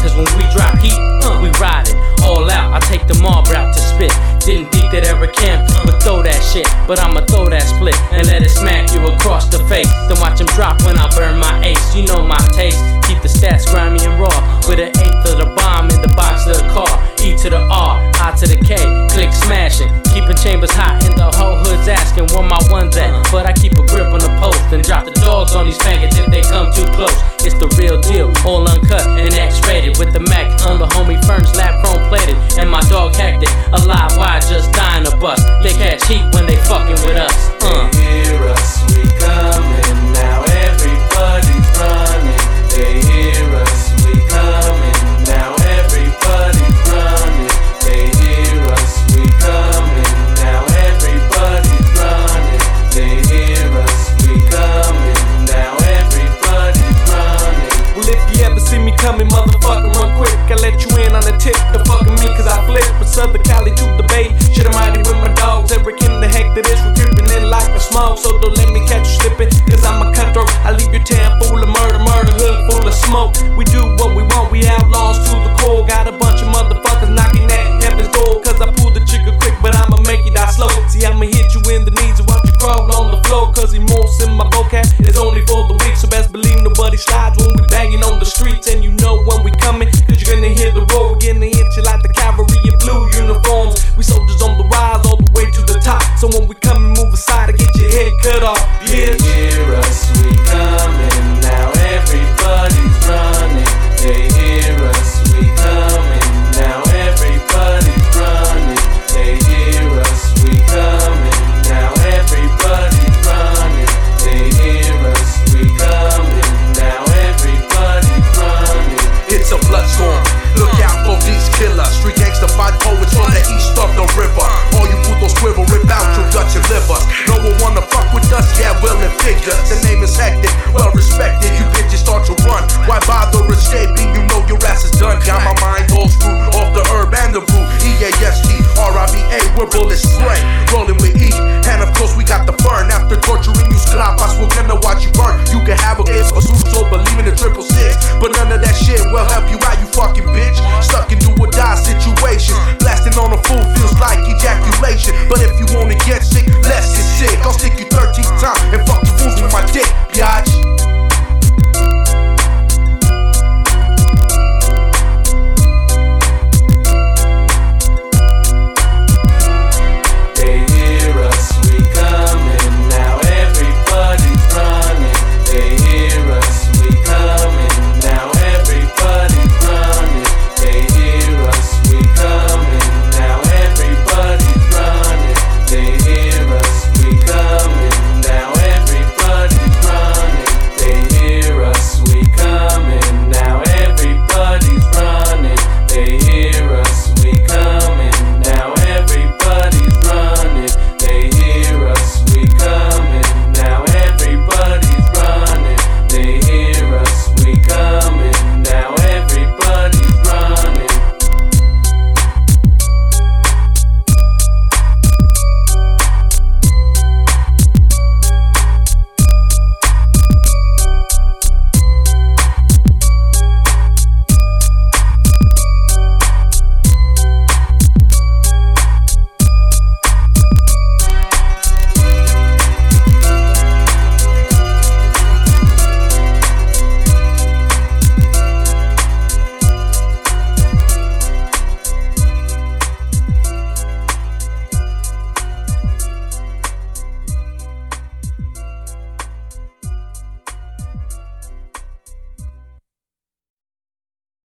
Cause when we drop heat, we ride it all out. I take the mob route to spit. Didn't think that ever can, but throw that shit. But I'ma throw that split and let it smack you across the face. Then watch him drop when I burn my ace. You know my taste. Keep the stats grimy and raw. With an eighth of the bomb in the box of the car. E to the R, I to the K, click smashing. Keeping chambers hot and the whole hood's asking where my one's at. But I keep a grip on the post and drop the dogs on these faggots if they come too close. It's the real deal, all uncut and X-rated. With the Mac on the homie Ferns, lab chrome plated. And my dog hectic, alive, why just dying a bus. They catch heat when they fucking with us. They hear us, we coming. Now everybody's running. They hear us, we coming. Now everybody's running. They hear us, we coming. Now everybody's running. They hear us, we coming. Now everybody's running. Well, if you ever see me coming, motherfucker, run quick. I let you in on the tip to fucking me, cause I flip from Southern Cali to the Bay. Shit, I'm riding with my dogs. Every Kim the heck that is, we're creeping in like a smoke. So don't let me catch you slipping, cause I'm a cutthroat. I leave your town full of murder, hood full of smoke. We do what we want, we outlaws to the core. Got a bunch of motherfuckers knocking at heaven's door. Cause I pull the trigger quick, but I'ma make you die slow. See, I'ma hit you in the knees and watch you crawl on the floor. Cause remorse in my vocab is only for the weak. So best believe nobody slides when we banging on the streets. And you know when we coming, cause you're gonna hear the roar. We're gonna hit you like the cavalry in blue uniforms. We soldiers on the rise all the way to the top. So when we come and move aside, I get your head cut off. They hear us, we coming. Now everybody's running. They hear us, we coming. Now everybody's running. They hear us, we coming. Now everybody's running. They hear us, we coming. Now everybody's running. It's a blood storm. Look out for these killers. Street gangsta fight poets from the east of the river. All you putos squivel, rip out your guts and livers. No one wanna fuck with us, yeah, well in figures. The name is hectic, well respected. You bitches start to run. Why bother escaping? You know your ass is done. Got my mind all screwed off the herb and the root. EASTRIBA, we're bullets spray. Rolling with E, and of course we got the burn. After torturing you scrapas, we're gonna watch you burn. You can have a case, a suso, believe in the 666. But none of that shit will help you out, you fucking bitch. Stuck in do or die situations. Blasting on a fool feels like ejaculation. But if you wanna get sick,